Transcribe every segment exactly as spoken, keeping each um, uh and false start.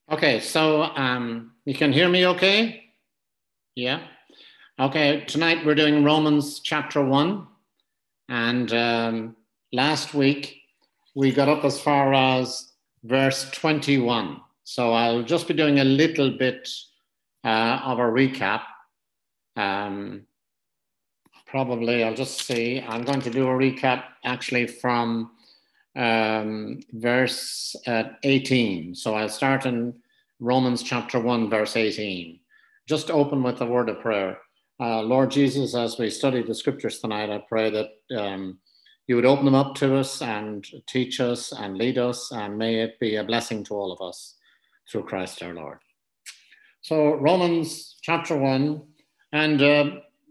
Okay, so um, you can hear me okay? Yeah. Okay, tonight we're doing Romans chapter one. And um, last week we got up as far as verse twenty-one. So I'll just be doing a little bit uh, of a recap. Um, probably, I'll just see. I'm going to do a recap actually from um, verse uh, eighteen. So I'll start in Romans chapter one, verse eighteen. Just open with a word of prayer. Uh, Lord Jesus, as we study the scriptures tonight, I pray that um, you would open them up to us and teach us and lead us, and may it be a blessing to all of us through Christ our Lord. So Romans chapter one, and uh,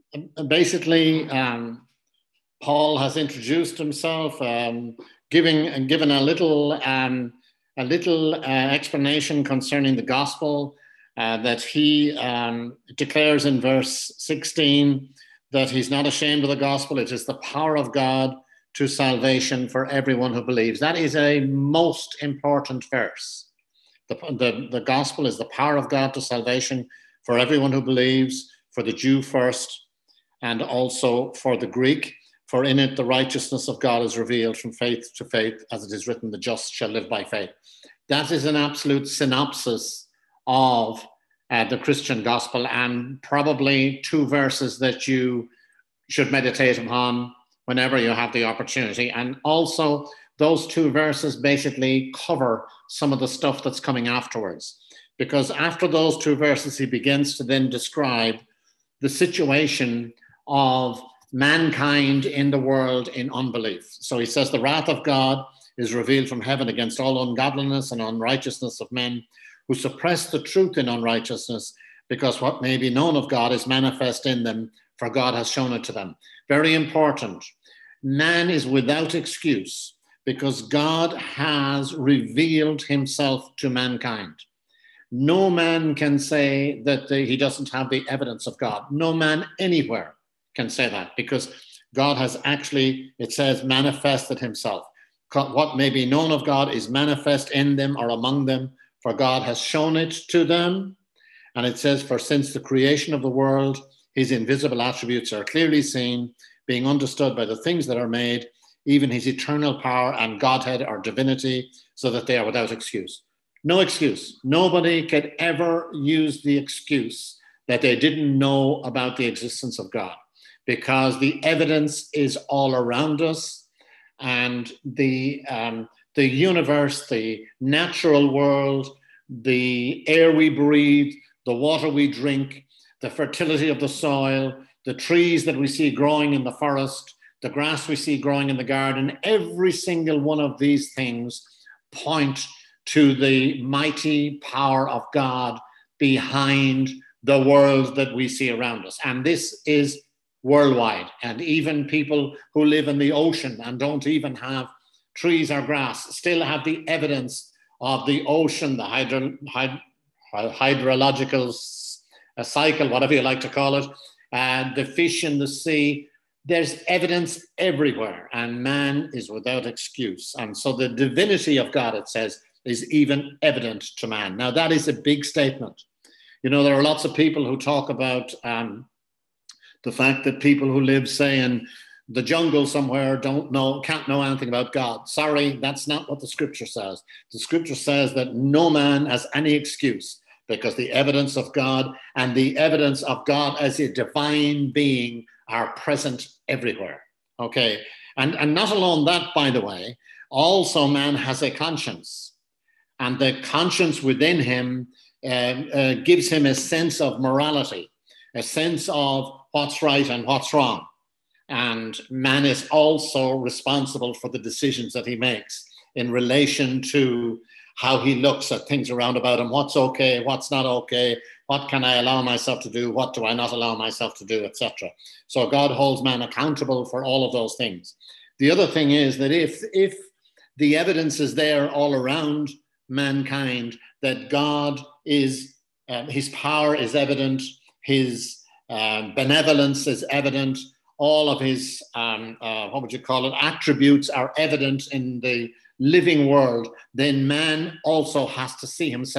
basically um, Paul has introduced himself, um, giving and given a little um, a little uh, explanation concerning the gospel uh, that he um, declares in verse sixteen that he's not ashamed of the gospel. It is the power of God to salvation for everyone who believes. That is a most important verse. The, the, the gospel is the power of God to salvation for everyone who believes, for the Jew first, and also for the Greek. For in it the righteousness of God is revealed from faith to faith, as it is written, the just shall live by faith. That is an absolute synopsis of uh, the Christian gospel, and probably two verses that you should meditate upon whenever you have the opportunity. And also, those two verses basically cover some of the stuff that's coming afterwards. Because after those two verses, he begins to then describe the situation of mankind in the world in unbelief. So he says, the wrath of God is revealed from heaven against all ungodliness and unrighteousness of men who suppress the truth in unrighteousness, because what may be known of God is manifest in them, for God has shown it to them. Very important. Man is without excuse because God has revealed himself to mankind. No man can say that he doesn't have the evidence of God. No man anywhere can say that, because God has actually, it says, manifested himself. What may be known of God is manifest in them or among them, for God has shown it to them. And it says, for since the creation of the world, his invisible attributes are clearly seen, being understood by the things that are made, even his eternal power and Godhead or divinity, so that they are without excuse. No excuse. Nobody could ever use the excuse that they didn't know about the existence of God, because the evidence is all around us, and the um, the universe, the natural world, the air we breathe, the water we drink, the fertility of the soil, the trees that we see growing in the forest, the grass we see growing in the garden, every single one of these things point to the mighty power of God behind the world that we see around us. And this is worldwide. And even people who live in the ocean and don't even have trees or grass still have the evidence of the ocean, the hydro, hyd, hydrological cycle, whatever you like to call it, and the fish in the sea. There's evidence everywhere, and man is without excuse. And so the divinity of God, it says, is even evident to man. Now, that is a big statement. You know, there are lots of people who talk about um, the fact that people who live, say, in the jungle somewhere don't know, can't know anything about God. Sorry, that's not what the scripture says. The scripture says that no man has any excuse, because the evidence of God and the evidence of God as a divine being are present everywhere. Okay. And, and not alone that, by the way, also man has a conscience. And the conscience within him uh, uh, gives him a sense of morality, a sense of what's right and what's wrong. And man is also responsible for the decisions that he makes in relation to how he looks at things around about him, what's okay, what's not okay, what can I allow myself to do, what do I not allow myself to do, et cetera. So God holds man accountable for all of those things. The other thing is that if, if the evidence is there all around mankind that God is, uh, his power is evident, his uh, benevolence is evident, all of his, um, uh, what would you call it, attributes are evident in the living world, then man also has to see himself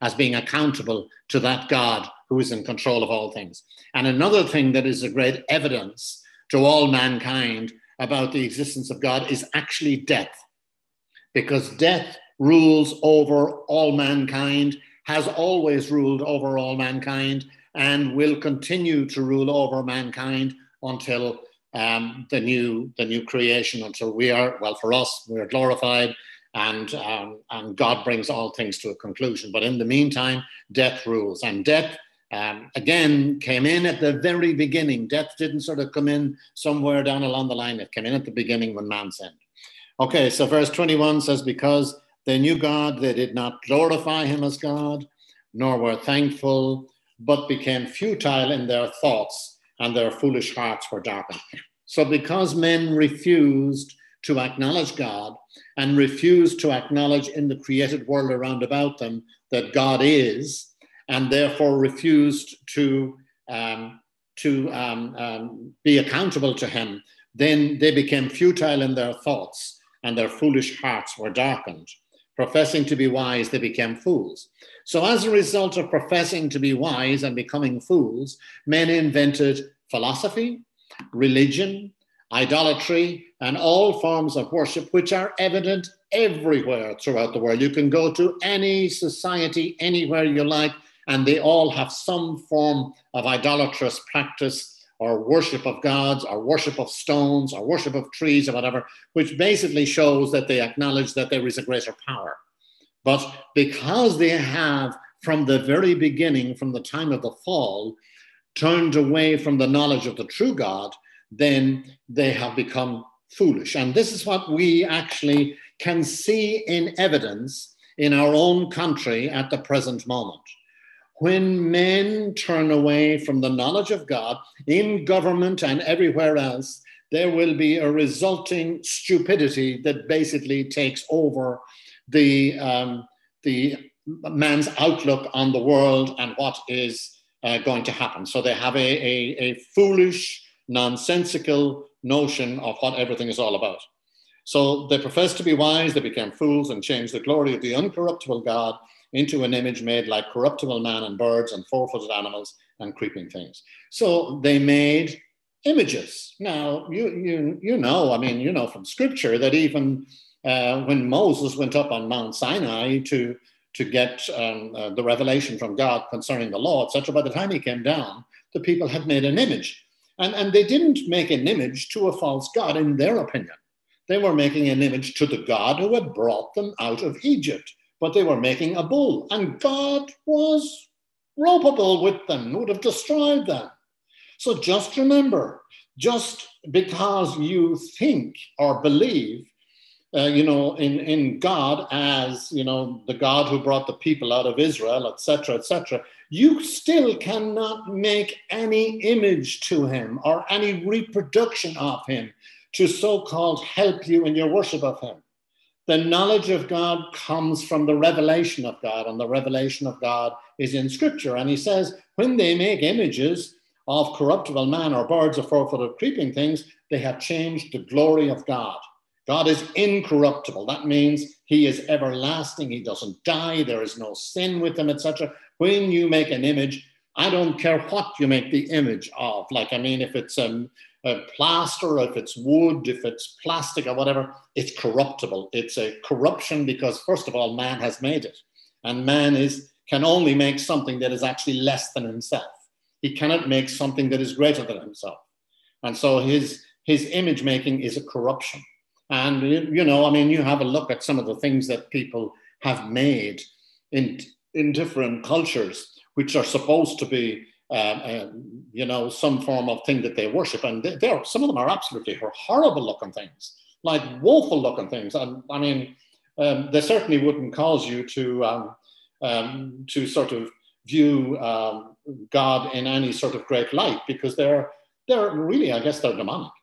as being accountable to that God who is in control of all things. And another thing that is a great evidence to all mankind about the existence of God is actually death, because death rules over all mankind, has always ruled over all mankind, and will continue to rule over mankind until um, the new the new creation, until we are, well, for us, we are glorified, and, um, and God brings all things to a conclusion. But in the meantime, death rules. And death, um, again, came in at the very beginning. Death didn't sort of come in somewhere down along the line. It came in at the beginning when man sinned. Okay, so verse twenty-one says, because they knew God, they did not glorify him as God, nor were thankful, but became futile in their thoughts, and their foolish hearts were darkened. So because men refused to acknowledge God and refused to acknowledge in the created world around about them that God is, and therefore refused to, um, to um, um, be accountable to him, then they became futile in their thoughts, and their foolish hearts were darkened. Professing to be wise, they became fools. So as a result of professing to be wise and becoming fools, men invented philosophy, religion, idolatry, and all forms of worship, which are evident everywhere throughout the world. You can go to any society, anywhere you like, and they all have some form of idolatrous practice, or worship of gods, or worship of stones, or worship of trees, or whatever, which basically shows that they acknowledge that there is a greater power. But because they have, from the very beginning, from the time of the fall, turned away from the knowledge of the true God, then they have become foolish. And this is what we actually can see in evidence in our own country at the present moment. When men turn away from the knowledge of God in government and everywhere else, there will be a resulting stupidity that basically takes over the, um, the man's outlook on the world and what is uh, going to happen. So they have a, a, a foolish, nonsensical notion of what everything is all about. So they professed to be wise, they became fools and changed the glory of the uncorruptible God into an image made like corruptible man and birds and four-footed animals and creeping things. So they made images. Now, you, you, you know, I mean, you know from scripture that even uh, when Moses went up on Mount Sinai to, to get um, uh, the revelation from God concerning the law, et cetera, by the time he came down, the people had made an image. And, and they didn't make an image to a false god, in their opinion. They were making an image to the God who had brought them out of Egypt. But they were making a bull, and God was ropeable with them, would have destroyed them. So just remember, just because you think or believe, uh, you know, in, in God as, you know, the God who brought the people out of Israel, et cetera, et cetera, you still cannot make any image to him or any reproduction of him to so-called help you in your worship of him. The knowledge of God comes from the revelation of God, and the revelation of God is in Scripture. And he says, when they make images of corruptible man or birds or four-footed creeping things, they have changed the glory of God. God is incorruptible. That means he is everlasting. He doesn't die. There is no sin with him, et cetera. When you make an image, I don't care what you make the image of. Like, I mean, if it's um, a plaster, if it's wood, if it's plastic or whatever, it's corruptible. It's a corruption because, first of all, man has made it. And man is can only make something that is actually less than himself. He cannot make something that is greater than himself. And so his, his image making is a corruption. And, you know, I mean, you have a look at some of the things that people have made in, in different cultures, which are supposed to be Uh, uh, you know, some form of thing that they worship. And they, they're, some of them are absolutely horrible looking things, like woeful looking things. And I mean, um, they certainly wouldn't cause you to, um, um, to sort of view um, God in any sort of great light, because they're, they're really, I guess they're demonic.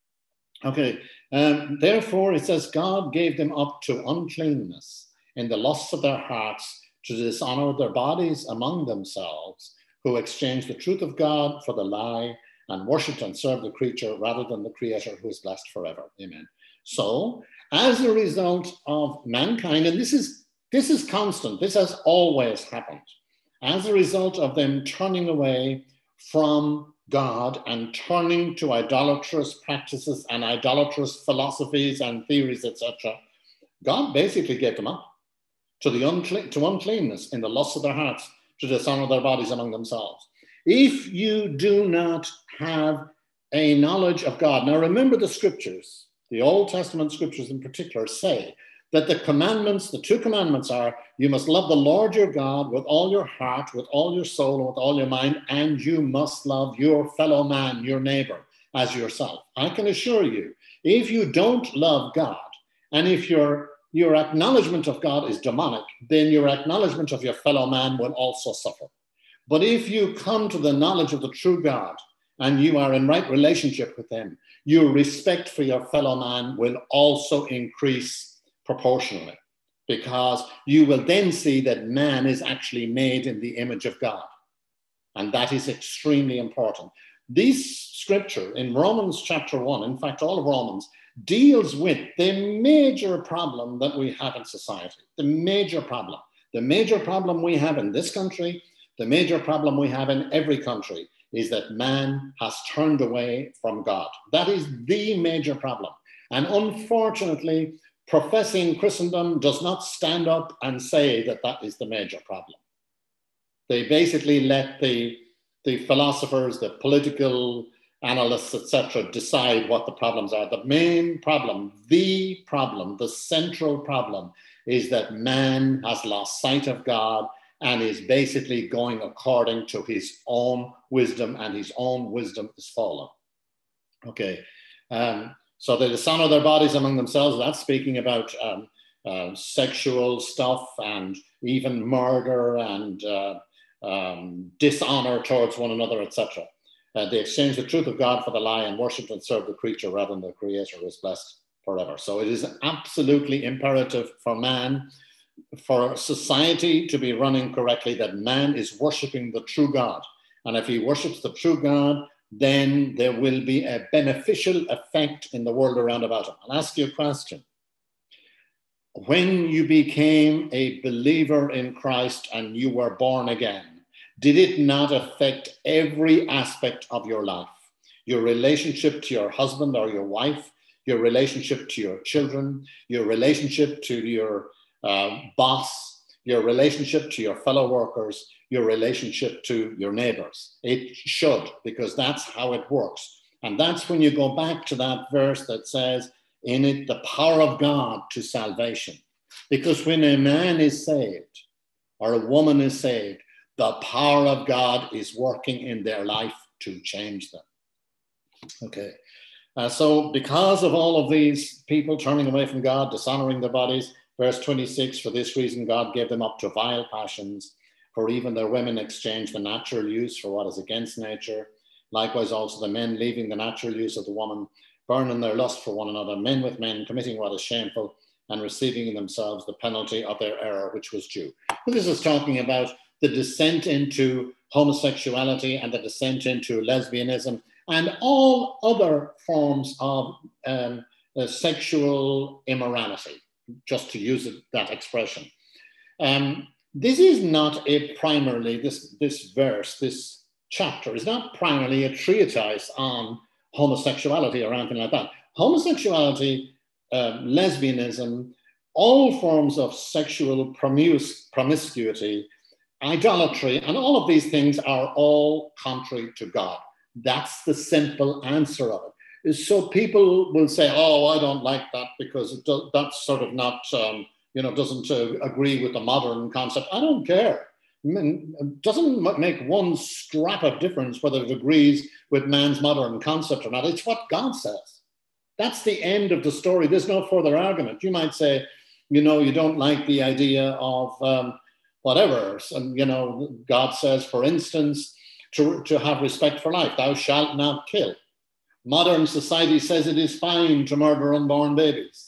Okay, um, therefore it says, God gave them up to uncleanness in the lusts of their hearts, to dishonor their bodies among themselves, who exchanged the truth of God for the lie and worshipped and served the creature rather than the creator, who is blessed forever. Amen. So as a result of mankind, and this is This is constant. This has always happened. As a result of them turning away from God and turning to idolatrous practices and idolatrous philosophies and theories, et cetera, God basically gave them up to the unclean, to uncleanness in the lusts of their hearts, to dishonor their bodies among themselves. If you do not have a knowledge of God, now remember the scriptures, the Old Testament scriptures in particular say that the commandments, the two commandments are, you must love the Lord your God with all your heart, with all your soul, and with all your mind, and you must love your fellow man, your neighbor, as yourself. I can assure you, if you don't love God, and if your, your acknowledgement of God is demonic, then your acknowledgement of your fellow man will also suffer. But if you come to the knowledge of the true God, and you are in right relationship with him, your respect for your fellow man will also increase proportionally, because you will then see that man is actually made in the image of God. And that is extremely important. This scripture in Romans chapter one, in fact, all of Romans, deals with the major problem that we have in society, the major problem. The major problem we have in this country, the major problem we have in every country is that man has turned away from God. That is the major problem. And unfortunately, professing Christendom does not stand up and say that that is the major problem. They basically let the, the philosophers, the political analysts, et cetera, decide what the problems are. The main problem, the problem, the central problem is that man has lost sight of God and is basically going according to his own wisdom, and his own wisdom is fallen. Okay. Um, So they dishonor their bodies among themselves. That's speaking about um, uh, sexual stuff and even murder and uh, um, dishonor towards one another, et cetera. Uh, they exchange the truth of God for the lie and worship and serve the creature rather than the Creator, who is blessed forever. So it is absolutely imperative for man, for society to be running correctly, that man is worshiping the true God. And if he worships the true God, then there will be a beneficial effect in the world around about him. I'll ask you a question. When you became a believer in Christ and you were born again, did it not affect every aspect of your life? Your relationship to your husband or your wife, your relationship to your children, your relationship to your uh, boss, your relationship to your fellow workers, your relationship to your neighbors. It should, because that's how it works. And that's when you go back to that verse that says, in it, the power of God to salvation. Because when a man is saved or a woman is saved, the power of God is working in their life to change them. Okay. Uh, so because of all of these people turning away from God, dishonoring their bodies, verse twenty-six, for this reason, God gave them up to vile passions. For even their women exchanged the natural use for what is against nature. Likewise also the men, leaving the natural use of the woman, burning their lust for one another, men with men, committing what is shameful, and receiving in themselves the penalty of their error, which was due. And this is talking about the descent into homosexuality and the descent into lesbianism and all other forms of um, uh, sexual immorality, just to use it, that expression. Um, This is not a primarily, this, this verse, this chapter is not primarily a treatise on homosexuality or anything like that. Homosexuality, uh, lesbianism, all forms of sexual promis- promiscuity, idolatry, and all of these things are all contrary to God. That's the simple answer of it. So people will say, oh, I don't like that because it do- that's sort of not... Um, you know, doesn't uh, agree with the modern concept. I don't care. I mean, it doesn't make one scrap of difference whether it agrees with man's modern concept or not. It's what God says. That's the end of the story. There's no further argument. You might say, you know, you don't like the idea of um, whatever. So, you know, God says, for instance, to, to have respect for life, thou shalt not kill. Modern society says it is fine to murder unborn babies.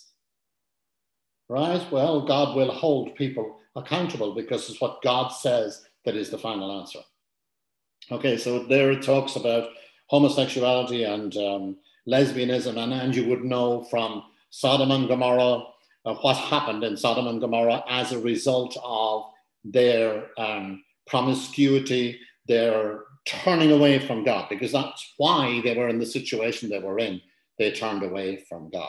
Right? Well, God will hold people accountable because it's what God says that is the final answer. Okay, so there it talks about homosexuality and um, lesbianism, and, and you would know from Sodom and Gomorrah uh, what happened in Sodom and Gomorrah as a result of their um, promiscuity, their turning away from God, because that's why they were in the situation they were in. They turned away from God.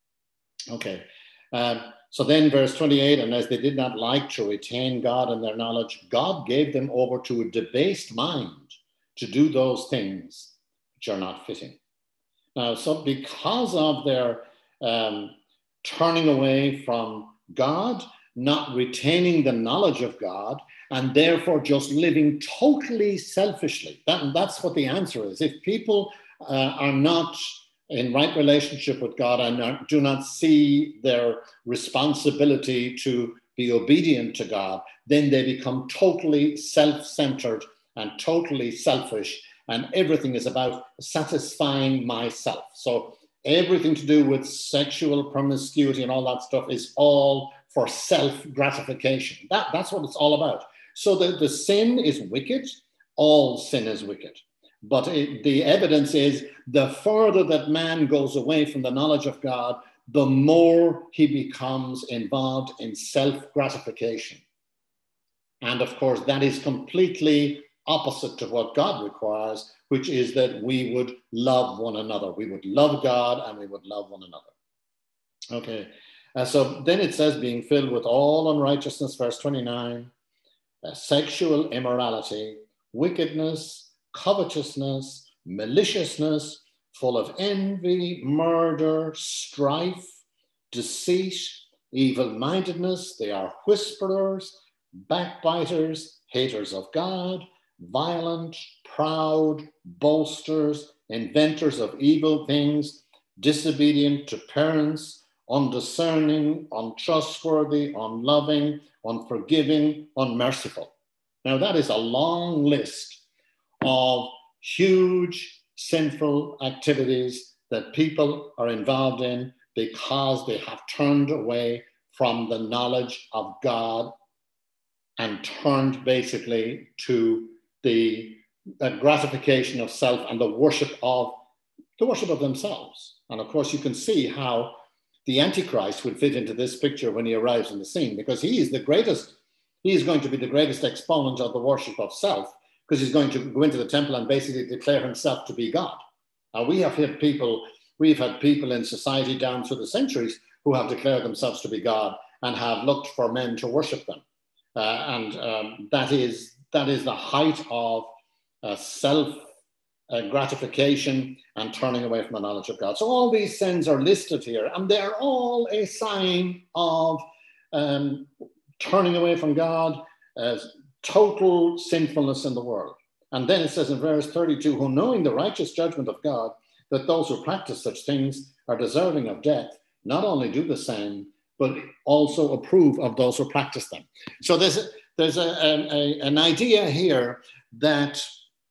Okay. Um, so then verse twenty-eight, and as they did not like to retain God in their knowledge, God gave them over to a debased mind to do those things which are not fitting. Now, so because of their um, turning away from God, not retaining the knowledge of God, and therefore just living totally selfishly, that, that's what the answer is. If people uh, are not in right relationship with God and are, do not see their responsibility to be obedient to God, then they become totally self-centered and totally selfish, and everything is about satisfying myself. So everything to do with sexual promiscuity and all that stuff is all for self-gratification. That, that's what it's all about. So the, the sin is wicked. All sin is wicked. But it, the evidence is the further that man goes away from the knowledge of God, the more he becomes involved in self-gratification. And of course, that is completely opposite to what God requires, which is that we would love one another. We would love God and we would love one another. Okay, uh, so then it says, being filled with all unrighteousness, verse twenty-nine, uh, sexual immorality, wickedness, covetousness, maliciousness, full of envy, murder, strife, deceit, evil-mindedness. They are whisperers, backbiters, haters of God, violent, proud, boasters, inventors of evil things, disobedient to parents, undiscerning, untrustworthy, unloving, unforgiving, unmerciful. Now that is a long list of huge sinful activities that people are involved in because they have turned away from the knowledge of God and turned basically to the, the gratification of self and the worship of the worship of themselves. And of course, you can see how the Antichrist would fit into this picture when he arrives on the scene, because he is the greatest, he is going to be the greatest exponent of the worship of self, because he's going to go into the temple and basically declare himself to be God. Now, we have had people, we've had people in society down through the centuries who have declared themselves to be God and have looked for men to worship them. Uh, and um, that is that is the height of uh, self uh, gratification and turning away from the knowledge of God. So all these sins are listed here, and they're all a sign of um, turning away from God, uh, total sinfulness in the world. And then it says in verse thirty-two, who knowing the righteous judgment of God, that those who practice such things are deserving of death, not only do the same, but also approve of those who practice them. So there's a, there's a, a, an idea here that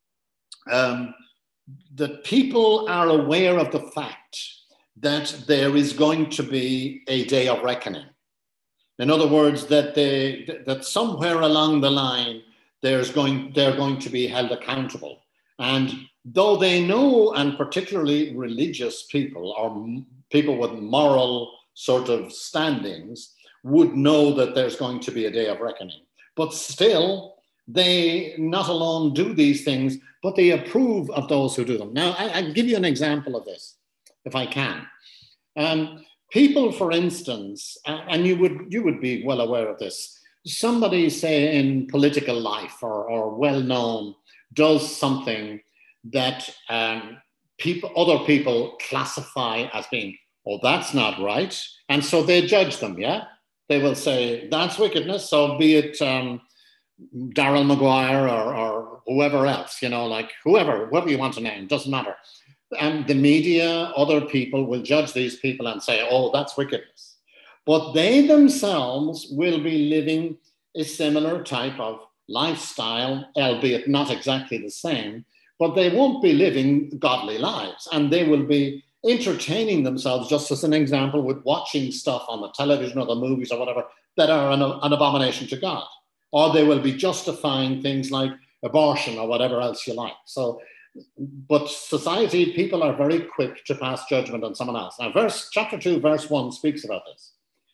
um, that people are aware of the fact that there is going to be a day of reckoning. In other words, that they that somewhere along the line there's going they're going to be held accountable. And though they know, and particularly religious people or people with moral sort of standings would know that there's going to be a day of reckoning. But still, they not alone do these things, but they approve of those who do them. Now, I, I'll give you an example of this, if I can. Um, people, for instance, and you would you would be well aware of this, somebody, say, in political life or, or well-known, does something that um, people, other people classify as being, oh, that's not right. And so they judge them, yeah? They will say, that's wickedness. So be it um, Daryl Maguire or, or whoever else, you know, like whoever, whoever you want to name, doesn't matter. And the media, other people will judge these people and say, oh, that's wickedness. But they themselves will be living a similar type of lifestyle, albeit not exactly the same, but they won't be living godly lives. And they will be entertaining themselves, just as an example, with watching stuff on the television or the movies or whatever that are an, an abomination to God. Or they will be justifying things like abortion or whatever else you like. So, but society, people are very quick to pass judgment on someone else. Now, verse chapter two, verse one speaks about this.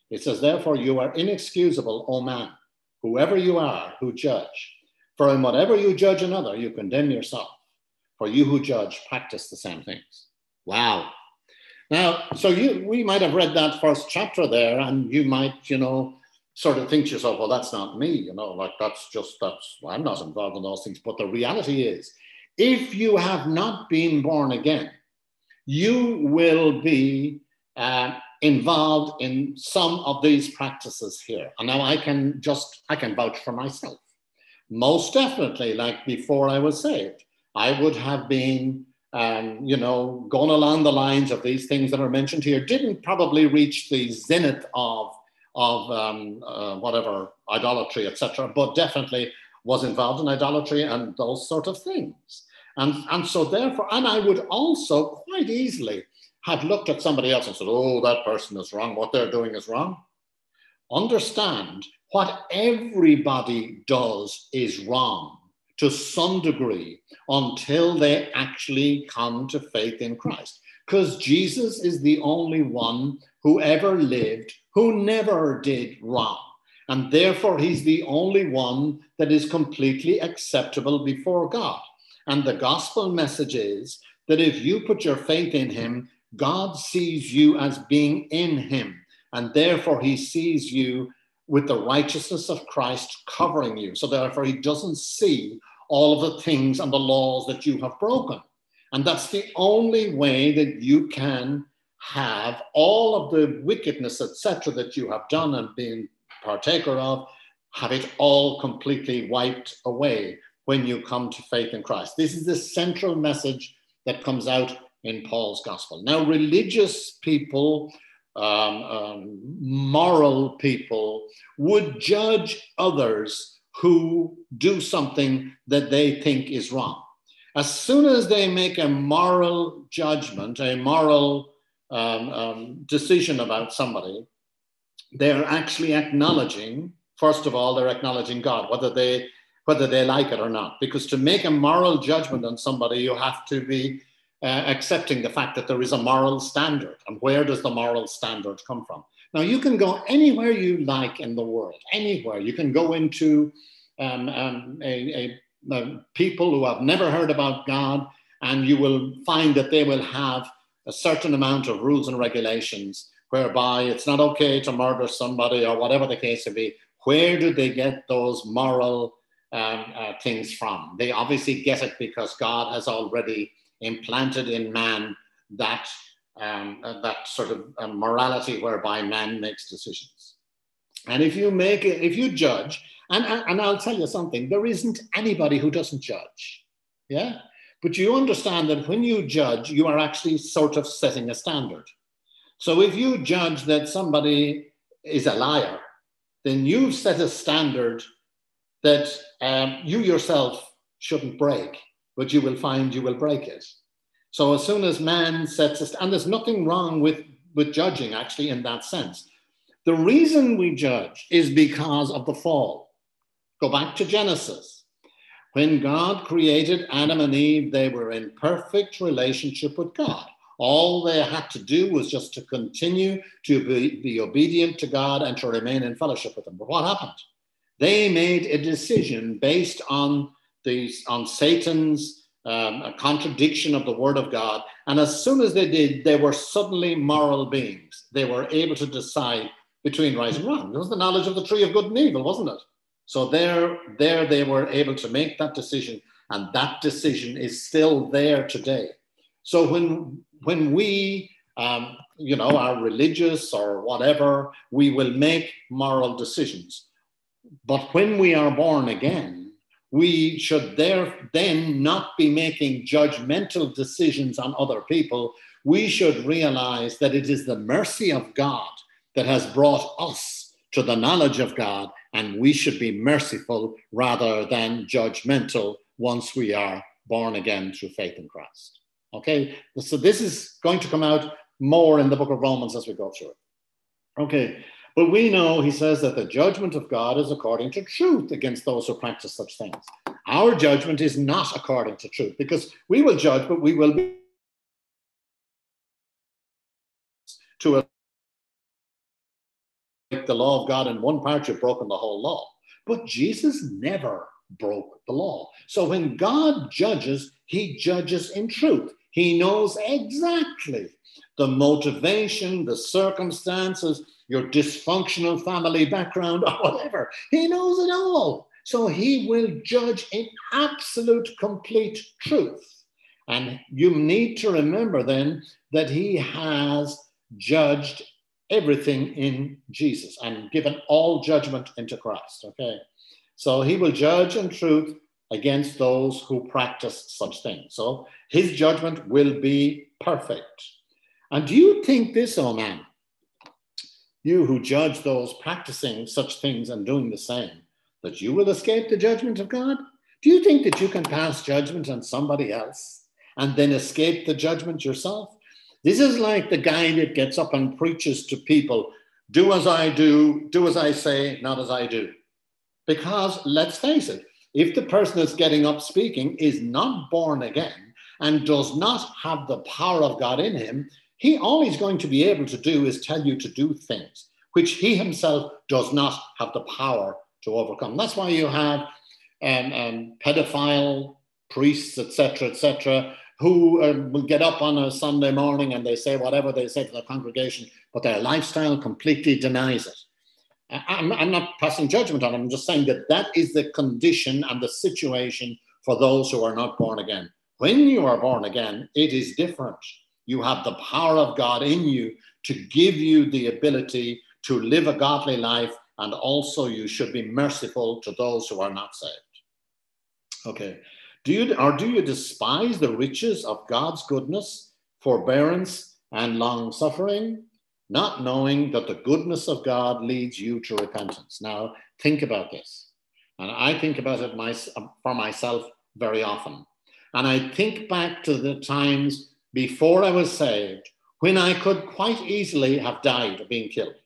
It says, therefore, you are inexcusable, O man, whoever you are who judge. For in whatever you judge another, you condemn yourself. For you who judge practice the same things. Wow. Now, so you, we might have read that first chapter there, and you might, you know, sort of think to yourself, well, that's not me, you know, like that's just, that's, well, I'm not involved in those things. But the reality is, if you have not been born again, you will be uh, involved in some of these practices here. And now I can just, I can vouch for myself. Most definitely, like before I was saved, I would have been Um, you know, going along the lines of these things that are mentioned here. Didn't probably reach the zenith of, of um, uh, whatever, idolatry, et cetera, but definitely was involved in idolatry and those sort of things. And, and so therefore, and I would also quite easily have looked at somebody else and said, oh, that person is wrong. What they're doing is wrong. Understand, what everybody does is wrong to some degree until they actually come to faith in Christ. Because Jesus is the only one who ever lived who never did wrong. And therefore, he's the only one that is completely acceptable before God. And the gospel message is that if you put your faith in him, God sees you as being in him. And therefore, he sees you with the righteousness of Christ covering you. So therefore, he doesn't see all of the things and the laws that you have broken. And that's the only way that you can have all of the wickedness, et cetera, that you have done and been partaker of, have it all completely wiped away when you come to faith in Christ. This is the central message that comes out in Paul's gospel. Now, religious people, um, um, moral people would judge others who do something that they think is wrong. As soon as they make a moral judgment, a moral um, um, decision about somebody, they're actually acknowledging, first of all, they're acknowledging God, whether they, whether they like it or not. Because to make a moral judgment on somebody, you have to be uh, accepting the fact that there is a moral standard. And where does the moral standard come from? Now, you can go anywhere you like in the world, anywhere. You can go into um, um, a, a, a people who have never heard about God, and you will find that they will have a certain amount of rules and regulations whereby it's not okay to murder somebody or whatever the case may be. Where do they get those moral um, uh, things from? They obviously get it because God has already implanted in man that Um, uh, that sort of uh, morality whereby man makes decisions. And if you make it, if you judge, and, and I'll tell you something, there isn't anybody who doesn't judge, yeah? But you understand that when you judge, you are actually sort of setting a standard. So if you judge that somebody is a liar, then you've set a standard that um, you yourself shouldn't break, but you will find you will break it. So as soon as man sets us, and there's nothing wrong with, with judging actually in that sense. The reason we judge is because of the fall. Go back to Genesis. When God created Adam and Eve, they were in perfect relationship with God. All they had to do was just to continue to be, be obedient to God and to remain in fellowship with him. But what happened? They made a decision based on, these, on Satan's Um, a contradiction of the word of God. And as soon as they did, they were suddenly moral beings. They were able to decide between right and wrong. It was the knowledge of the tree of good and evil, wasn't it? So there, there they were able to make that decision, and that decision is still there today. So when, when we, um, you know, are religious or whatever, we will make moral decisions. But when we are born again, we should there then not be making judgmental decisions on other people. We should realize that it is the mercy of God that has brought us to the knowledge of God, and we should be merciful rather than judgmental once we are born again through faith in Christ. Okay, so this is going to come out more in the book of Romans as we go through it. Okay. But we know, he says, that the judgment of God is according to truth against those who practice such things. Our judgment is not according to truth, because we will judge, but we will be to a the law of God in one part, you've broken the whole law. But Jesus never broke the law. So when God judges, he judges in truth. He knows exactly the motivation, the circumstances, your dysfunctional family background, or whatever. He knows it all. So he will judge in absolute, complete truth. And you need to remember then that he has judged everything in Jesus and given all judgment into Christ, okay? So he will judge in truth against those who practice such things. So his judgment will be perfect. And do you think this, oh man, you who judge those practicing such things and doing the same, that you will escape the judgment of God? Do you think that you can pass judgment on somebody else and then escape the judgment yourself? This is like the guy that gets up and preaches to people, do as I do, do as I say, not as I do. Because let's face it, if the person that's getting up speaking is not born again and does not have the power of God in him, he all he's going to be able to do is tell you to do things which he himself does not have the power to overcome. That's why you have um, um, pedophile priests, et cetera, et cetera, who um, will get up on a Sunday morning and they say whatever they say to the congregation, but their lifestyle completely denies it. I'm, I'm not passing judgment on them. I'm just saying that that is the condition and the situation for those who are not born again. When you are born again, it is different. You have the power of God in you to give you the ability to live a godly life, and also you should be merciful to those who are not saved. Okay. Do you, or do you despise the riches of God's goodness, forbearance, and long suffering, not knowing that the goodness of God leads you to repentance? Now, think about this. And I think about it my, for myself very often. And I think back to the times before I was saved when I could quite easily have died of being killed.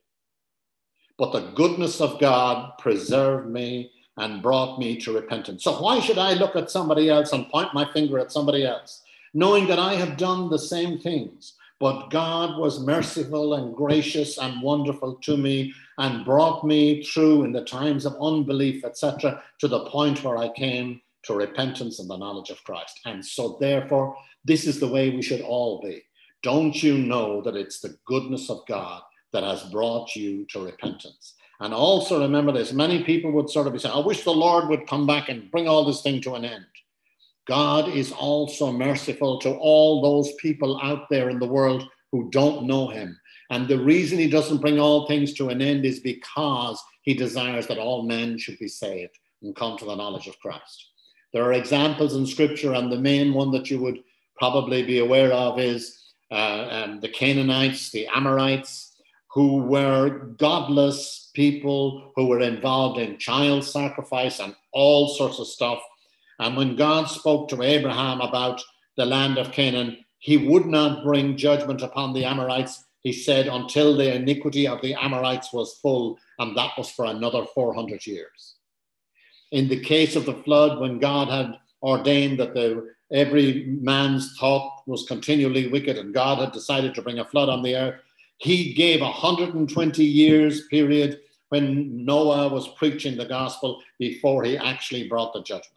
But the goodness of God preserved me and brought me to repentance. So why should I look at somebody else and point my finger at somebody else, knowing that I have done the same things? But God was merciful and gracious and wonderful to me and brought me through in the times of unbelief, et cetera, to the point where I came to repentance and the knowledge of Christ. And so therefore, this is the way we should all be. Don't you know that it's the goodness of God that has brought you to repentance? And also remember this, many people would sort of be saying, I wish the Lord would come back and bring all this thing to an end. God is also merciful to all those people out there in the world who don't know him. And the reason he doesn't bring all things to an end is because he desires that all men should be saved and come to the knowledge of Christ. There are examples in scripture, and the main one that you would probably be aware of is uh, um, the Canaanites, the Amorites, who were godless people who were involved in child sacrifice and all sorts of stuff. And when God spoke to Abraham about the land of Canaan, he would not bring judgment upon the Amorites. He said until the iniquity of the Amorites was full, and that was for another four hundred years. In the case of the flood, when God had ordained that the, every man's thought was continually wicked and God had decided to bring a flood on the earth, he gave a one hundred twenty years period when Noah was preaching the gospel before he actually brought the judgment.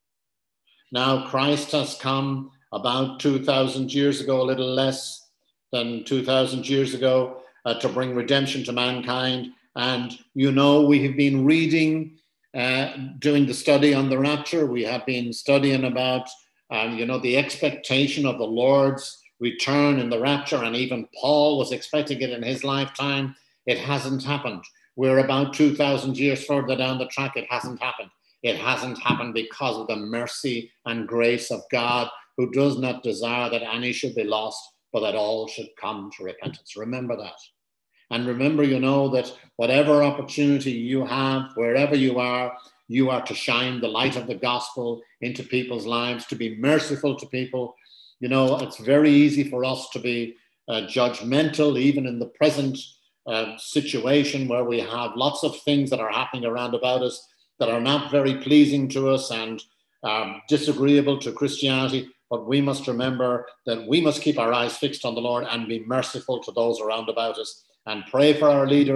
Now, Christ has come about two thousand years ago, a little less than two thousand years ago, uh, to bring redemption to mankind. And, you know, we have been reading, uh, doing the study on the rapture. We have been studying about, um, you know, the expectation of the Lord's return in the rapture. And even Paul was expecting it in his lifetime. It hasn't happened. We're about two thousand years further down the track. It hasn't happened. It hasn't happened because of the mercy and grace of God, who does not desire that any should be lost, but that all should come to repentance. Remember that. And remember, you know, that whatever opportunity you have, wherever you are, you are to shine the light of the gospel into people's lives, to be merciful to people. You know, it's very easy for us to be uh, judgmental, even in the present uh, situation where we have lots of things that are happening around about us that are not very pleasing to us and um, disagreeable to Christianity. But we must remember that we must keep our eyes fixed on the Lord and be merciful to those around about us and pray for our leaders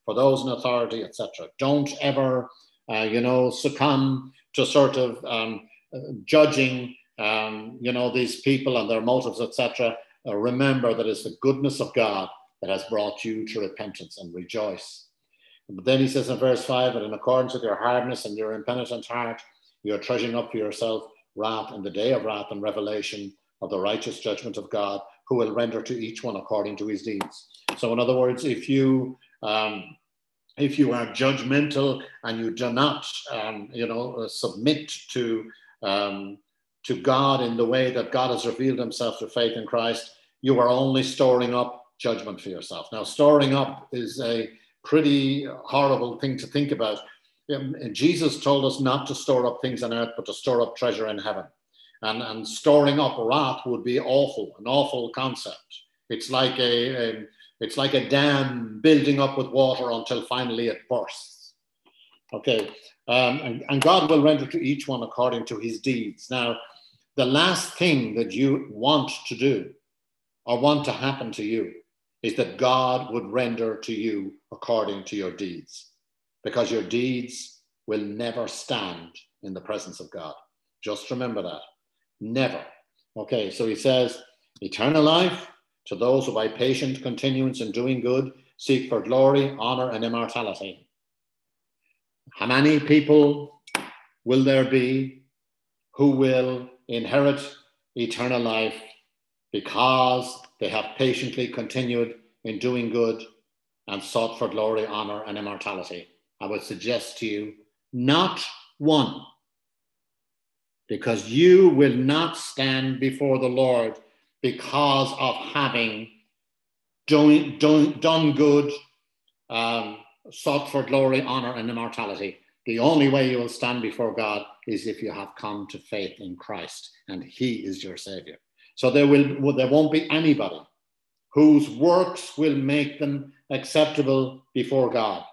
for those in authority, et cetera. Don't ever, uh, you know, succumb to sort of um, uh, judging, um, you know, these people and their motives, et cetera. Uh, remember that it's the goodness of God that has brought you to repentance, and rejoice. But then he says in verse five, that in accordance with your hardness and your impenitent heart, you are treasuring up for yourself wrath in the day of wrath and revelation of the righteous judgment of God, who will render to each one according to his deeds. So in other words, if you um, if you are judgmental and you do not, um, you know, submit to um, to God in the way that God has revealed himself through faith in Christ, you are only storing up judgment for yourself. Now, storing up is a pretty horrible thing to think about. Um, Jesus told us not to store up things on earth, but to store up treasure in heaven. And, and storing up wrath would be awful, an awful concept. It's like a, a it's like a dam building up with water until finally it bursts. Okay, um, and, and God will render to each one according to his deeds. Now, the last thing that you want to do or want to happen to you is that God would render to you according to your deeds, because your deeds will never stand in the presence of God. Just remember that. Never. Okay, so he says, eternal life to those who by patient continuance in doing good seek for glory, honor, and immortality. How many people will there be who will inherit eternal life because they have patiently continued in doing good and sought for glory, honor, and immortality? I would suggest to you, not one. Because you will not stand before the Lord because of having done, done, done good, um, sought for glory, honor, and immortality. The only way you will stand before God is if you have come to faith in Christ, and he is your Savior. So there will there won't be anybody whose works will make them acceptable before God.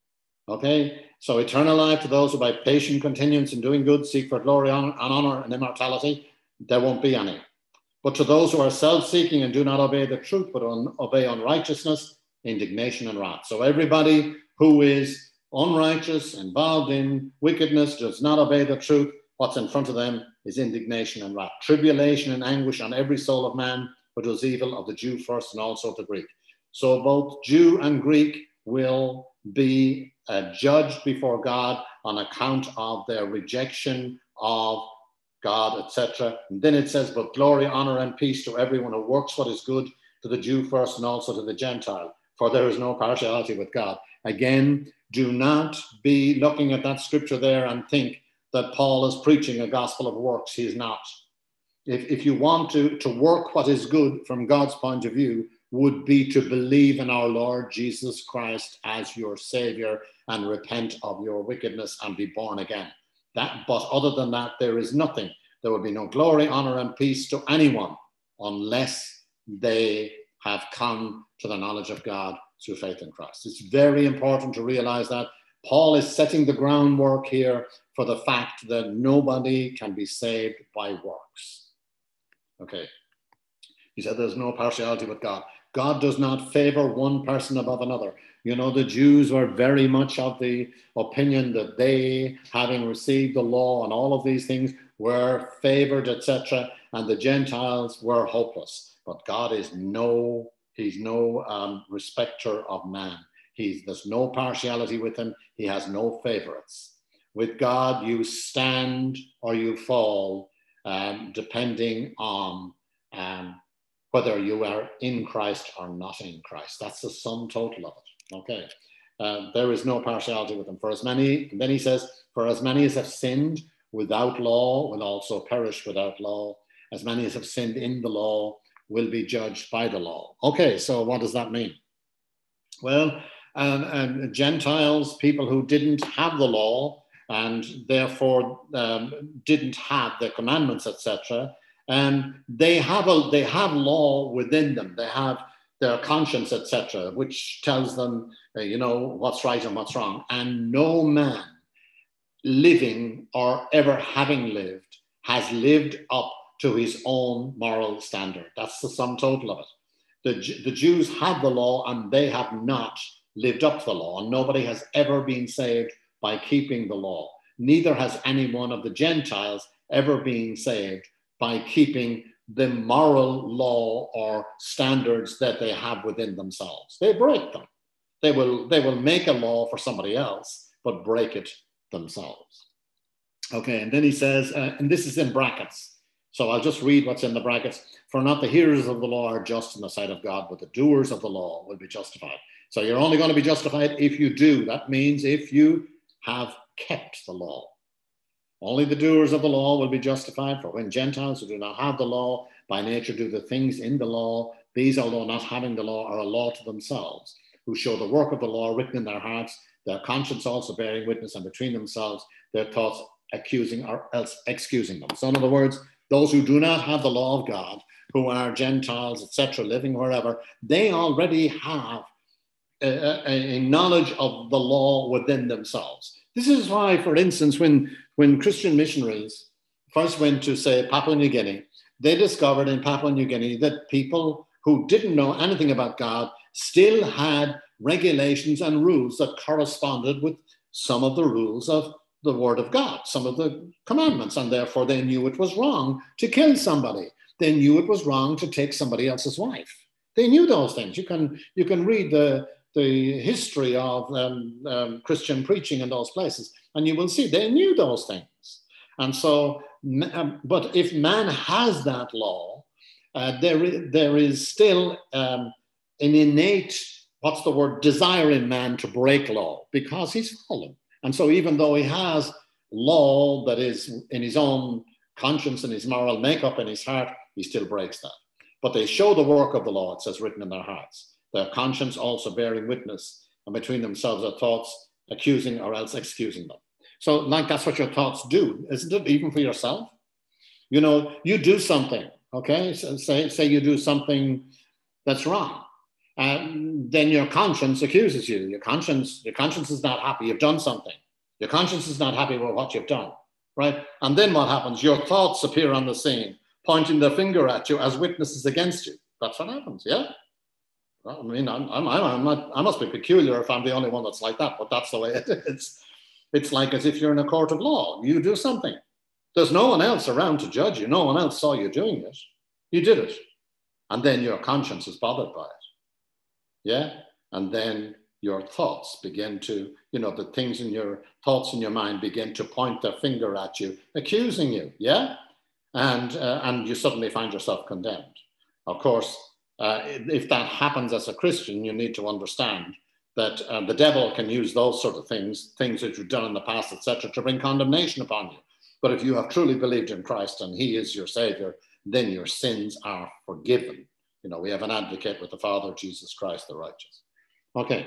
Okay? So eternal life to those who by patient continuance in doing good seek for glory, honor, and honor and immortality, there won't be any. But to those who are self-seeking and do not obey the truth, but un- obey unrighteousness, indignation and wrath. So everybody who is unrighteous, involved in wickedness, does not obey the truth, what's in front of them is indignation and wrath. Tribulation and anguish on every soul of man who does evil, of the Jew first and also of the Greek. So both Jew and Greek will be uh, judged before God on account of their rejection of God, et cetera. And then it says, but glory, honor, and peace to everyone who works what is good, to the Jew first and also to the Gentile, for there is no partiality with God. Again, do not be looking at that scripture there and think that Paul is preaching a gospel of works. He is not. If, if you want to, to work what is good from God's point of view, would be to believe in our Lord Jesus Christ as your Savior and repent of your wickedness and be born again. That, but other than that, there is nothing. There will be no glory, honor, and peace to anyone unless they have come to the knowledge of God through faith in Christ. It's very important to realize that Paul is setting the groundwork here for the fact that nobody can be saved by works. Okay. He said there's no partiality with God. God does not favor one person above another. You know, the Jews were very much of the opinion that they, having received the law and all of these things, were favored, et cetera, and the Gentiles were hopeless. But God is no, he's no um, respecter of man. He's, there's no partiality with him. He has no favorites. With God, you stand or you fall, um, depending on um, whether you are in Christ or not in Christ. That's the sum total of it. Okay. Uh, there is no partiality with them. For as many, and then he says, for as many as have sinned without law will also perish without law. As many as have sinned in the law will be judged by the law. Okay, so what does that mean? Well, um, and Gentiles, people who didn't have the law and therefore um, didn't have the commandments, et cetera, and they have a they have law within them. They have their conscience, et cetera, which tells them, uh, you know, what's right and what's wrong. And no man living or ever having lived has lived up to his own moral standard. That's the sum total of it. The, the Jews had the law and they have not lived up to the law, and nobody has ever been saved by keeping the law. Neither has any one of the Gentiles ever been saved by keeping the moral law or standards that they have within themselves. They break them. They will, they will make a law for somebody else, but break it themselves. Okay, and then he says, uh, and this is in brackets, so I'll just read what's in the brackets. For not the hearers of the law are just in the sight of God, but the doers of the law will be justified. So you're only going to be justified if you do. That means if you have kept the law. Only the doers of the law will be justified. For when Gentiles who do not have the law by nature do the things in the law, these, although not having the law, are a law to themselves, who show the work of the law written in their hearts, their conscience also bearing witness, and between themselves their thoughts accusing or else excusing them. So in other words, those who do not have the law of God, who are Gentiles, et cetera, living wherever, they already have a, a, a knowledge of the law within themselves. This is why, for instance, when, when Christian missionaries first went to, say, Papua New Guinea, they discovered in Papua New Guinea that people who didn't know anything about God still had regulations and rules that corresponded with some of the rules of the Word of God, some of the commandments, and therefore they knew it was wrong to kill somebody. They knew it was wrong to take somebody else's wife. They knew those things. You can, you can read the, the history of um, um, Christian preaching in those places, and you will see they knew those things. And so, um, but if man has that law, uh, there, there is still um, an innate, what's the word, desire in man to break law because he's fallen. And so even though he has law that is in his own conscience and his moral makeup in his heart, he still breaks that. But they show the work of the law, it says, written in their hearts. Their conscience also bearing witness, and between themselves their thoughts accusing or else excusing them. So like that's what your thoughts do, isn't it? Even for yourself. You know, you do something, okay? So say, say you do something that's wrong. And then your conscience accuses you. Your conscience, your conscience is not happy. You've done something. Your conscience is not happy with what you've done, right? And then what happens? Your thoughts appear on the scene, pointing their finger at you as witnesses against you. That's what happens, yeah? Well, I mean, I'm, I'm, I'm not, I must be peculiar if I'm the only one that's like that, but that's the way it is. It's like as if you're in a court of law. You do something. There's no one else around to judge you. No one else saw you doing it. You did it. And then your conscience is bothered by it. Yeah, and then your thoughts begin to, you know, the things in your thoughts in your mind begin to point their finger at you, accusing you, yeah? And, uh, and you suddenly find yourself condemned. Of course, uh, if that happens as a Christian, you need to understand that uh, the devil can use those sort of things, things that you've done in the past, et cetera, to bring condemnation upon you. But if you have truly believed in Christ and he is your Savior, then your sins are forgiven. You know, we have an advocate with the Father, Jesus Christ, the righteous. Okay.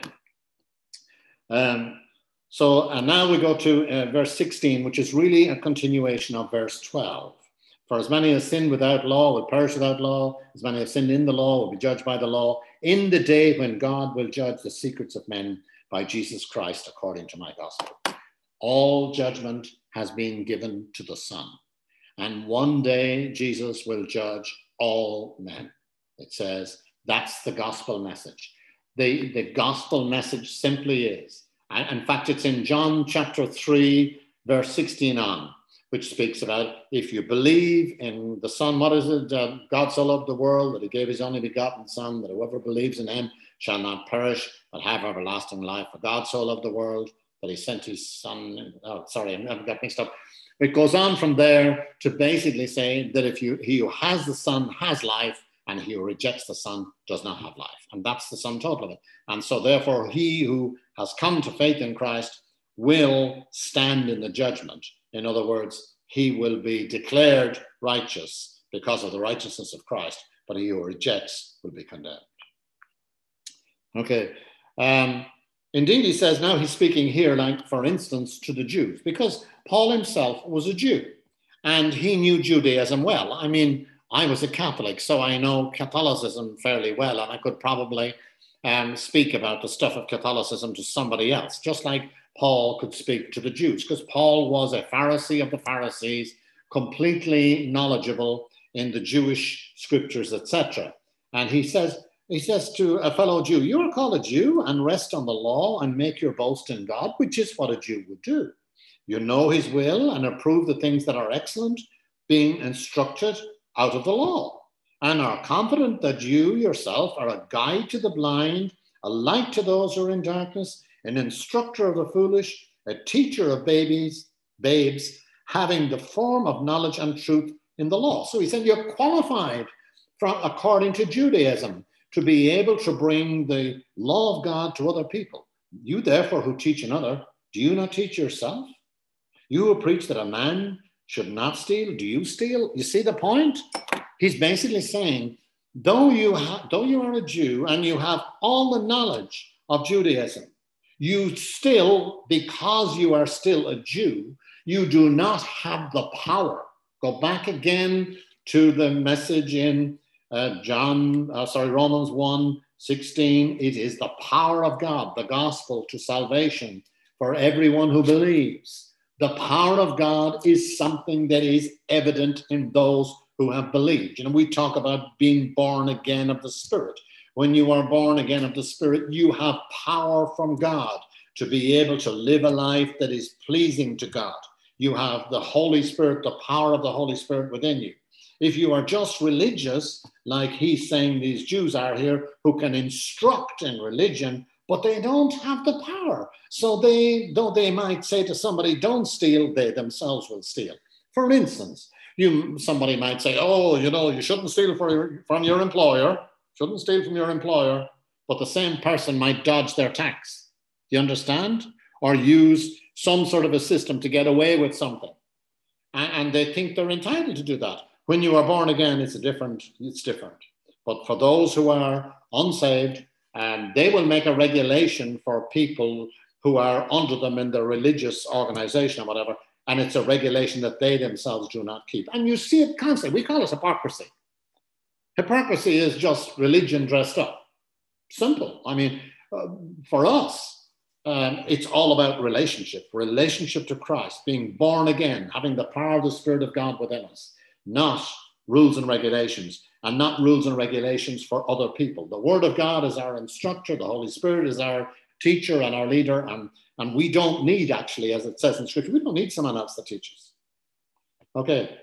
Um, so, and now we go to uh, verse sixteen, which is really a continuation of verse twelve. For as many as sinned without law will perish without law. As many as sinned in the law will be judged by the law. In the day when God will judge the secrets of men by Jesus Christ, according to my gospel. All judgment has been given to the Son. And one day Jesus will judge all men. It says that's the gospel message. The, the gospel message simply is, and in fact, it's in John chapter three, verse sixteen on, which speaks about if you believe in the Son, what is it? Uh, God so loved the world that he gave his only begotten Son, that whoever believes in him shall not perish, but have everlasting life. For God so loved the world that he sent his Son. Oh, sorry, I got mixed up. It goes on from there to basically say that if you he who has the Son has life, and he who rejects the Son does not have life. And that's the sum total of it. And so therefore, he who has come to faith in Christ will stand in the judgment. In other words, he will be declared righteous because of the righteousness of Christ, but he who rejects will be condemned. Okay. Um, indeed, he says now he's speaking here, like, for instance, to the Jews, because Paul himself was a Jew and he knew Judaism well. I mean, I was a Catholic, so I know Catholicism fairly well, and I could probably um, speak about the stuff of Catholicism to somebody else, just like Paul could speak to the Jews, because Paul was a Pharisee of the Pharisees, completely knowledgeable in the Jewish scriptures, et cetera. And he says, He says to a fellow Jew, you are called a Jew and rest on the law and make your boast in God, which is what a Jew would do. You know his will and approve the things that are excellent, being instructed out of the law, and are confident that you yourself are a guide to the blind, a light to those who are in darkness, an instructor of the foolish, a teacher of babies, babes, having the form of knowledge and truth in the law. So he said you're qualified from, according to Judaism, to be able to bring the law of God to other people. You therefore who teach another, do you not teach yourself? You who preach that a man should not steal, do you steal? You see the point? He's basically saying, though you, ha- though you are a Jew and you have all the knowledge of Judaism, you still, because you are still a Jew, you do not have the power. Go back again to the message in uh, John, uh, sorry, Romans one sixteen. It is the power of God, the gospel to salvation for everyone who believes. The power of God is something that is evident in those who have believed. You know, we talk about being born again of the Spirit. When you are born again of the Spirit, you have power from God to be able to live a life that is pleasing to God. You have the Holy Spirit, the power of the Holy Spirit within you. If you are just religious, like he's saying these Jews are here, who can instruct in religion, but they don't have the power. So they, though they might say to somebody, don't steal, they themselves will steal. For instance, you, somebody might say, oh, you know, you shouldn't steal for your, from your employer, shouldn't steal from your employer, but the same person might dodge their tax. Do you understand? Or use some sort of a system to get away with something. And, and they think they're entitled to do that. When you are born again, it's a different, it's different. But for those who are unsaved, and they will make a regulation for people who are under them in their religious organization or whatever, and it's a regulation that they themselves do not keep. And you see it constantly. We call it hypocrisy. Hypocrisy is just religion dressed up. Simple. I mean, uh, for us, um, it's all about relationship, relationship to Christ, being born again, having the power of the Spirit of God within us, not rules and regulations, and not rules and regulations for other people. The Word of God is our instructor. The Holy Spirit is our teacher and our leader. And, and we don't need, actually, as it says in Scripture, we don't need someone else to teach us. Okay.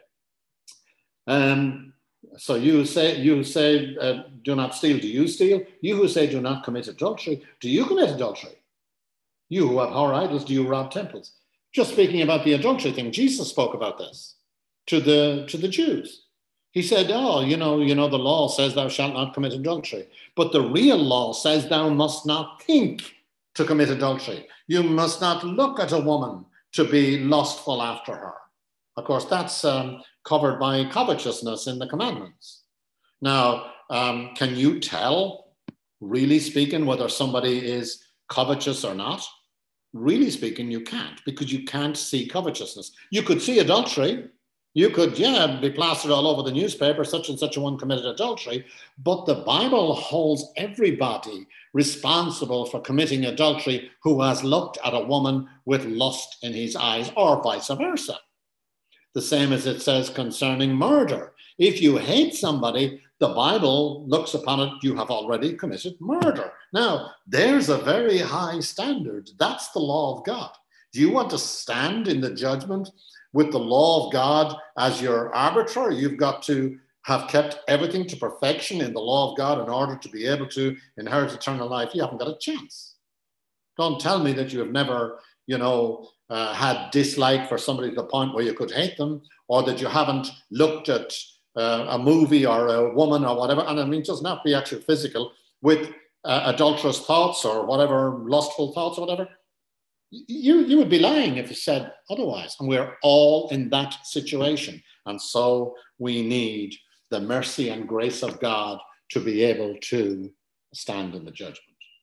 Um, so you say, you say uh, do not steal. Do you steal? You who say do not commit adultery, do you commit adultery? You who abhor idols, do you rob temples? Just speaking about the adultery thing, Jesus spoke about this to the, to the Jews. He said, oh, you know, you know, the law says thou shalt not commit adultery, but the real law says thou must not think to commit adultery. You must not look at a woman to be lustful after her. Of course, that's um, covered by covetousness in the commandments. Now, um, can you tell, really speaking, whether somebody is covetous or not? Really speaking, you can't, because you can't see covetousness. You could see adultery. You could, yeah, be plastered all over the newspaper, such and such a one committed adultery, but the Bible holds everybody responsible for committing adultery who has looked at a woman with lust in his eyes, or vice versa. The same as it says concerning murder. If you hate somebody, the Bible looks upon it, you have already committed murder. Now, there's a very high standard. That's the law of God. Do you want to stand in the judgment with the law of God as your arbiter? You've got to have kept everything to perfection in the law of God in order to be able to inherit eternal life. You haven't got a chance. Don't tell me that you have never, you know, uh, had dislike for somebody to the point where you could hate them, or that you haven't looked at uh, a movie or a woman or whatever, and I mean, it doesn't have to be actually physical, with uh, adulterous thoughts or whatever, lustful thoughts or whatever. You, you would be lying if you said otherwise. And we're all in that situation. And so we need the mercy and grace of God to be able to stand in the judgment.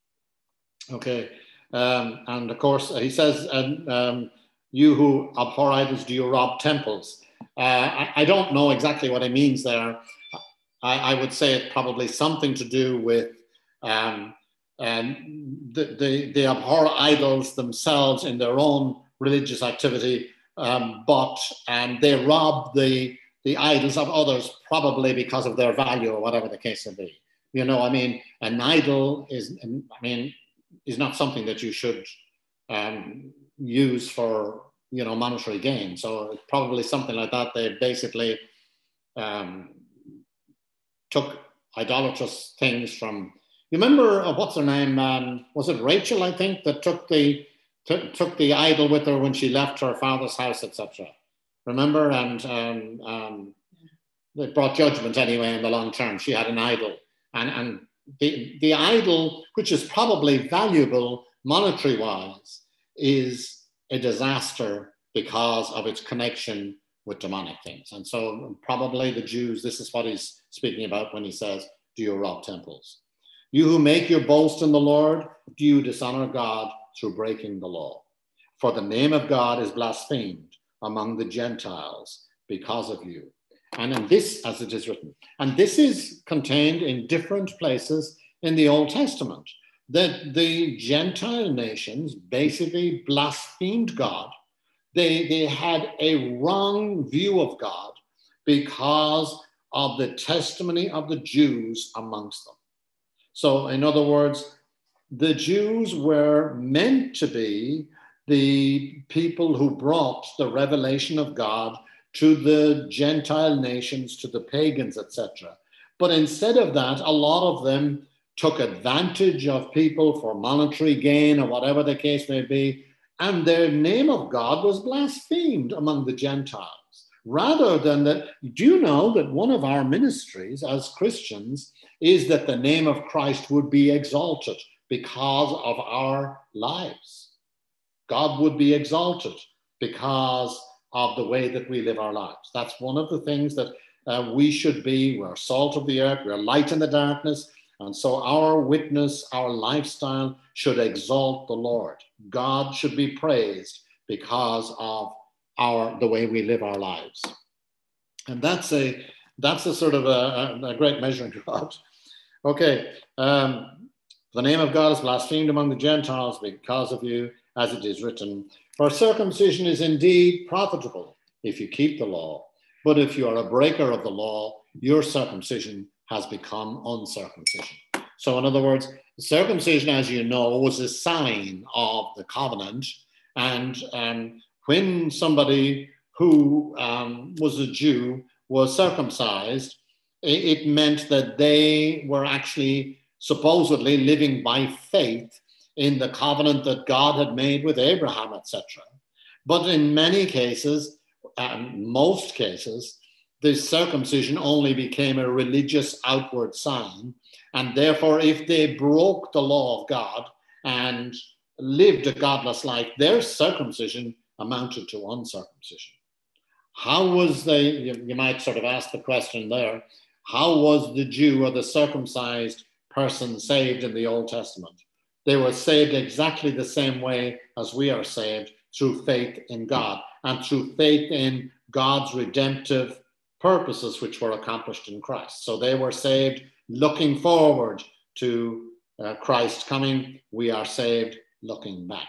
Okay. Um, and of course, he says, um, um, you who abhor idols, do you rob temples? Uh, I, I don't know exactly what he means there. I, I would say it's probably something to do with um, and the, the, they abhor idols themselves in their own religious activity, um, but um, they rob the, the idols of others, probably because of their value or whatever the case may be. You know, I mean, an idol is, I mean, is not something that you should um, use for, you know, monetary gain. So it's probably something like that. They basically um, took idolatrous things from, you remember, uh, what's her name? Um, was it Rachel, I think, that took the, t- took the idol with her when she left her father's house, et cetera. Remember? And um, um, it brought judgment anyway in the long term. She had an idol. And, and the, the idol, which is probably valuable monetary-wise, is a disaster because of its connection with demonic things. And so probably the Jews, this is what he's speaking about when he says, do you rob temples? You who make your boast in the Lord, do you dishonor God through breaking the law? For the name of God is blasphemed among the Gentiles because of you. And in this, as it is written, and this is contained in different places in the Old Testament, that the Gentile nations basically blasphemed God. They, they had a wrong view of God because of the testimony of the Jews amongst them. So in other words, the Jews were meant to be the people who brought the revelation of God to the Gentile nations, to the pagans, et cetera. But instead of that, a lot of them took advantage of people for monetary gain or whatever the case may be, and their name of God was blasphemed among the Gentiles. Rather than that, do you know that one of our ministries as Christians is that the name of Christ would be exalted because of our lives? God would be exalted because of the way that we live our lives. That's one of the things that uh, we should be. We're salt of the earth, we're light in the darkness, and so our witness, our lifestyle should exalt the Lord. God should be praised because of our the way we live our lives. And that's a that's a sort of a, a great measuring rod. Okay, um, the name of God is blasphemed among the Gentiles because of you, as it is written, for circumcision is indeed profitable if you keep the law. But if you are a breaker of the law, your circumcision has become uncircumcision. So in other words, circumcision, as you know, was a sign of the covenant. And um, when somebody who um, was a Jew was circumcised, it, it meant that they were actually supposedly living by faith in the covenant that God had made with Abraham, et cetera. But in many cases, um, most cases, the circumcision only became a religious outward sign. And therefore, if they broke the law of God and lived a godless life, their circumcision amounted to uncircumcision. How was they, you, you might sort of ask the question there, how was the Jew or the circumcised person saved in the Old Testament? They were saved exactly the same way as we are saved, through faith in God and through faith in God's redemptive purposes, which were accomplished in Christ. So they were saved looking forward to uh, Christ coming. We are saved looking back.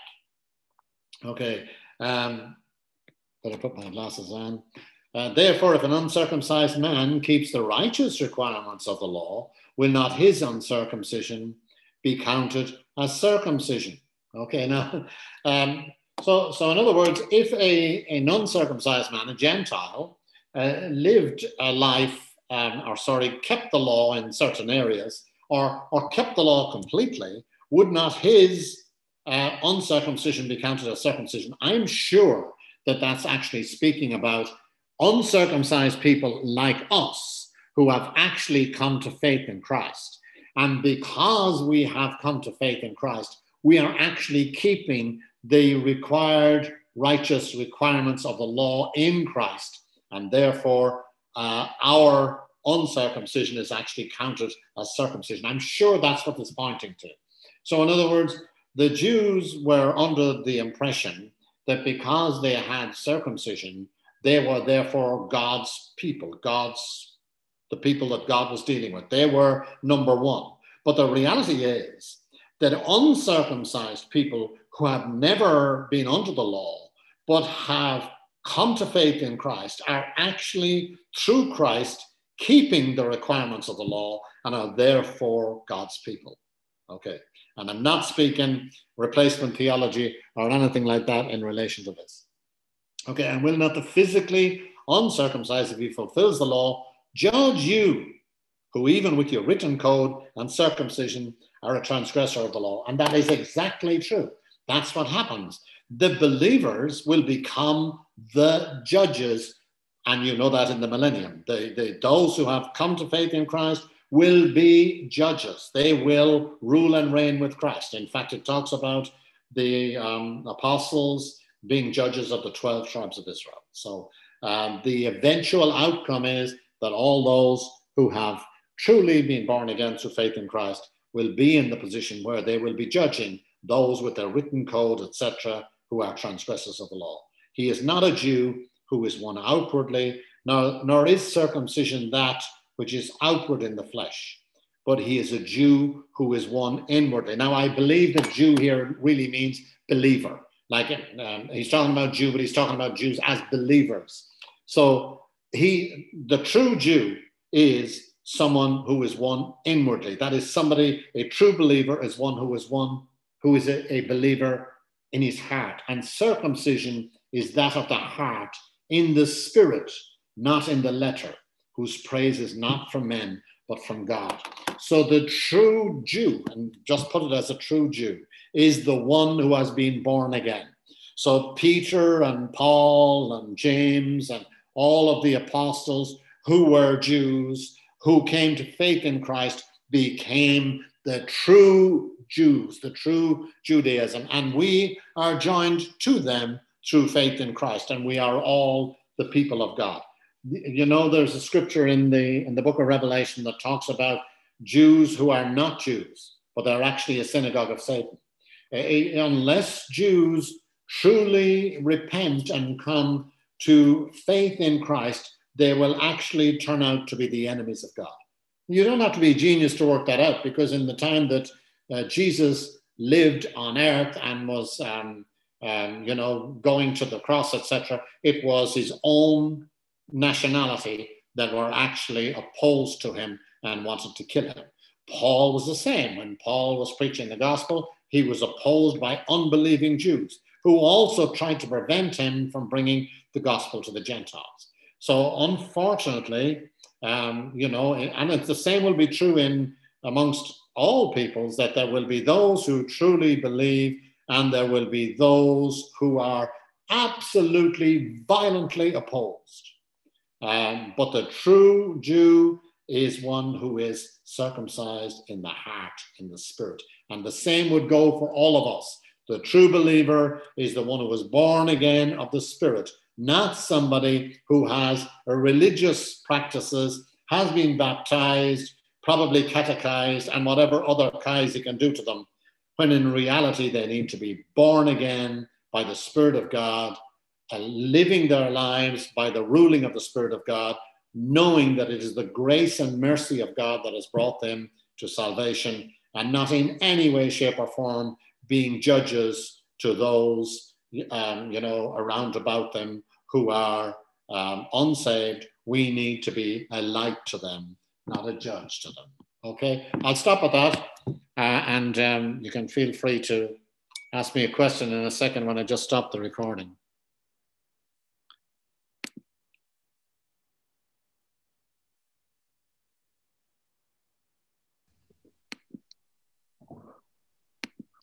Okay, um, better put my glasses on. Uh, Therefore, if an uncircumcised man keeps the righteous requirements of the law, will not his uncircumcision be counted as circumcision? Okay, now, um, so, so in other words, if a, a non-circumcised man, a Gentile, uh, lived a life, um, or sorry, kept the law in certain areas, or, or kept the law completely, would not his uh, uncircumcision be counted as circumcision? I'm sure that that's actually speaking about uncircumcised people like us who have actually come to faith in Christ. And because we have come to faith in Christ, we are actually keeping the required righteous requirements of the law in Christ. And therefore, uh, our uncircumcision is actually counted as circumcision. I'm sure that's what it's pointing to. So in other words, the Jews were under the impression that because they had circumcision, they were therefore God's people, God's, the people that God was dealing with. They were number one. But the reality is that uncircumcised people who have never been under the law, but have come to faith in Christ, are actually, through Christ, keeping the requirements of the law. and are therefore God's people. Okay. And I'm not speaking replacement theology or anything like that in relation to this. Okay. And will not the physically uncircumcised, if he fulfills the law, judge you, who even with your written code and circumcision are a transgressor of the law? And that is exactly true. That's what happens. The believers will become the judges, and you know that in the millennium. The, the, those who have come to faith in Christ will be judges. They will rule and reign with Christ. In fact, it talks about the um, apostles being judges of the twelve tribes of Israel. So um, the eventual outcome is that all those who have truly been born again through faith in Christ will be in the position where they will be judging those with their written code, et cetera, who are transgressors of the law. He is not a Jew who is one outwardly, nor, nor is circumcision that which is outward in the flesh, but he is a Jew who is one inwardly. Now, I believe that Jew here really means believer. Like um, he's talking about Jew, but he's talking about Jews as believers. So he, the true Jew is someone who is one inwardly. That is somebody, a true believer is one who is one who is a, a believer in his heart. And circumcision is that of the heart in the spirit, not in the letter, whose praise is not from men, but from God. So the true Jew, and just put it as a true Jew, is the one who has been born again. So Peter and Paul and James and all of the apostles who were Jews, who came to faith in Christ, became the true Jews, the true Judaism. And we are joined to them through faith in Christ, and we are all the people of God. You know, there's a scripture in the in the book of Revelation that talks about Jews who are not Jews, but they're actually a synagogue of Satan. Uh, unless Jews truly repent and come to faith in Christ, they will actually turn out to be the enemies of God. You don't have to be a genius to work that out, because in the time that uh, Jesus lived on earth and was, um, um, you know, going to the cross, et cetera, it was his own nationality that were actually opposed to him and wanted to kill him. Paul was the same. When Paul was preaching the gospel, he was opposed by unbelieving Jews who also tried to prevent him from bringing the gospel to the Gentiles. So unfortunately, um, you know, and it's the same will be true in amongst all peoples, that there will be those who truly believe and there will be those who are absolutely violently opposed. Um, but the true Jew is one who is circumcised in the heart, in the spirit. And the same would go for all of us. The true believer is the one who was born again of the Spirit, not somebody who has a religious practices, has been baptized, probably catechized, and whatever other kinds he can do to them, when in reality they need to be born again by the Spirit of God, uh, living their lives by the ruling of the Spirit of God, knowing that it is the grace and mercy of God that has brought them to salvation, and not in any way, shape, or form being judges to those, um, you know, around about them who are um, unsaved. We need to be a light to them, not a judge to them. Okay, I'll stop at that, uh, and um, you can feel free to ask me a question in a second when I just stop the recording.